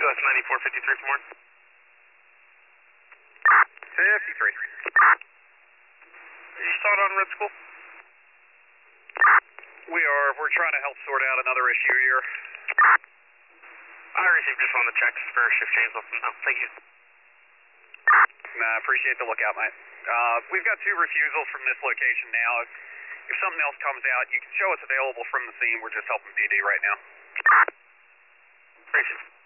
US 9453 for more. 53. Are you started on Red School? We are. We're trying to help sort out another issue here. I received just on the checks for shift change. Let them know. Thank you. Nah, I appreciate the lookout, mate. We've got 2 refusals from this location now. If something else comes out, you can show us available from the scene. We're just helping PD right now. Appreciate it.